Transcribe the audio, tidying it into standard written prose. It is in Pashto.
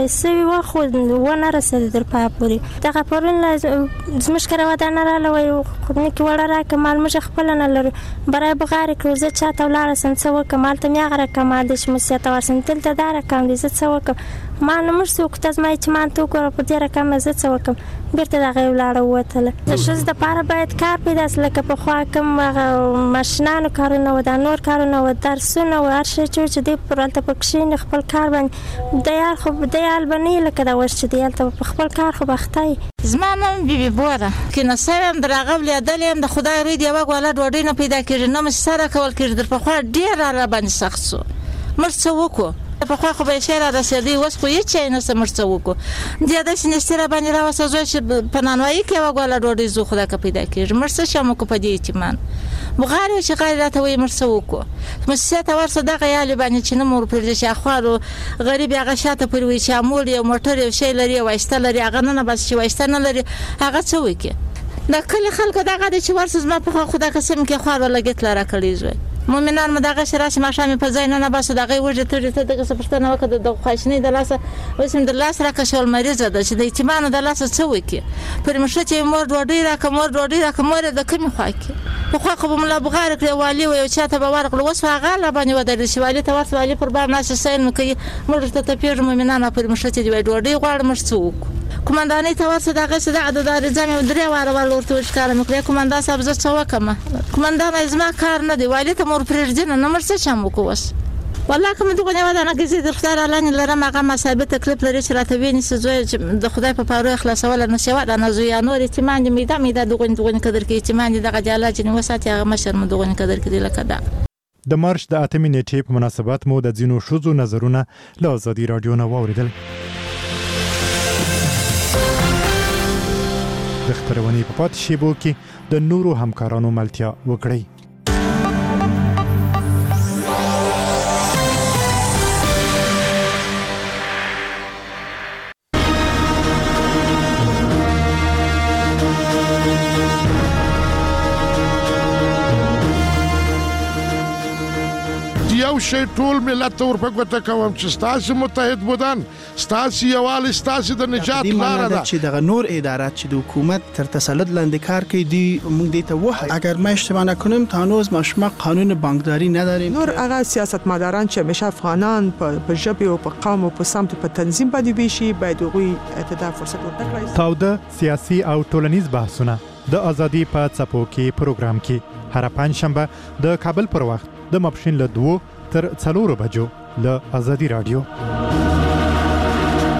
سوي وخت ونه رسېد در پا پورې دغه پرون زموږ کره ودانه راله وایي خدمې کې وړه راکړه مال موږ خپله نه لرو برای بغارې کړو زه چاته ولاړه سم څه وکړم هلته مې هغه رقم دی چې موسسې ته ورسم دلته دا رقم دی زه څه وکړم ما نه موږ څه وکړو ته زما چې ما ته وګوره په دې رقم زه څه وکړم بېرته د هغې ولاړه ووتله د ښځو دپاره باید کار پیدا سي لکه پخوا کوم هغه ماشینانو کارونه وو دا نور کارونه وو درسونه وو هر شی چې دوی پر هلته په کښېني خپل کار باندې دی خو دی حال به نه لکه دا اوس چې دی هلته په خپل کار خو بخته یې زما نوم بیبي بوره کینه سوی یم در هغه ولیدل یم د خدای روی د یوه ګوله ډوډۍ نه پیدا کېږي نه مې سره کول کېږي در پخوا ډېر را باندې سخت شو موږ څه وکړو پخوا خو به یې شی را رسېدی اوس خو هېڅ شی نشته موږ څه وکړو دې داسې نستي را باندې راوسوځوی چې په نانوایي کې یوه ګوله ډوډۍ زو خدای که پیدا کېږي موږ څه شم وکړو په دې اعتمان بغارې و چې غارې راته وایي موږ څه وکړو موسسې ته ورسه دغه یالې باندې چې نه مو ورپرېږدي چې اخوارو غریب هغه شاته پورې وایي چې امول یو موټر یو شی لري یو وایسته لري هغه نه بس چې وایسته نه لري هغه څه وکړي د کلي خلکو دغه دی چې ورسه زما پخوا خو دا قسم کې خوار ولګېت لاره کړی زوی مومنان مو دغه شي راسي ماښام یې په ځای نه باسو د هغې وږې تږې ته دغسې پوښتنه وکړه د خواشینۍ د لاسه اوس مې د لاس راکړه شول مریضه ده چې د یتیمانو د لاسه څه وکړي پرې مې ښه چې مور ډوډۍ راکړه مور ډوډۍ راکړه مور یې د کومې خوا کې پخوا خو به ملا بغارې کړې والي و یو چا ته به ورغلو اوس هغه لا باندې ودرېد چې والي ته ورته والي پر بام ناستې سیل مو کوي موږ ورته تپېږو مومنانو پرې مې ښه چې دی ډوډۍ غواړو موږ څه وکړو قومندانۍ ته ورسه دغسې دغه د دارځه مې 3 واره ورته وښکاره مې کړې قومندان صاحب زه څه وکړم قومندان زما کار نه دی والي ته مو ورپرېږدي نه موږ څه شم وکړو اوس والله که مې دغونې ودانه کې زه د خدای رالانې لرم هغه مصابې تکلیف لري چې راته وینیسي زوی چې د خدای په پارو یې خلاصولی نه شي ودانه زویه نور یتیمان دي میده دغونې قدر کې یتیمان دي دغه دې الله جنې وساتي هغه مشر مو دغونې قدر کې دی لکه دا د مارچ د 8 نیټې په مناسبت مو د ځینو ښځو نظرونه له ازادي راډیو نه واورېدل د خپرونې په پاتې شیبو کې د نورو همکارانو ملتیا وکړئ یو شی ټول ملت ته ورپګوته کوم چې ستاسې متحد بودن ستاسې یووالی ستاسې د نجات لاره ده چې دغه نور ادارات چې د حکومت تر تسلط لاندې کار کوي دی موږ دې ته وایو اگر ما اشتباه نکنم تا هنوز ما قانون بانکداری نداریم نور هغه سیاستمداران چې همیشه افغانان په ژبه او په قوم او په سمت په تنظیم باندې ویشي باید هغوی ته فرصت ورکړي تاوده سیاسي او ټولنیز بحثونه د ازادي په څپو کې پروګرام کې هر پنځشنبه د کابل پر وخت د ماپښین له 2 تر 4 بجو له ازادي راډیو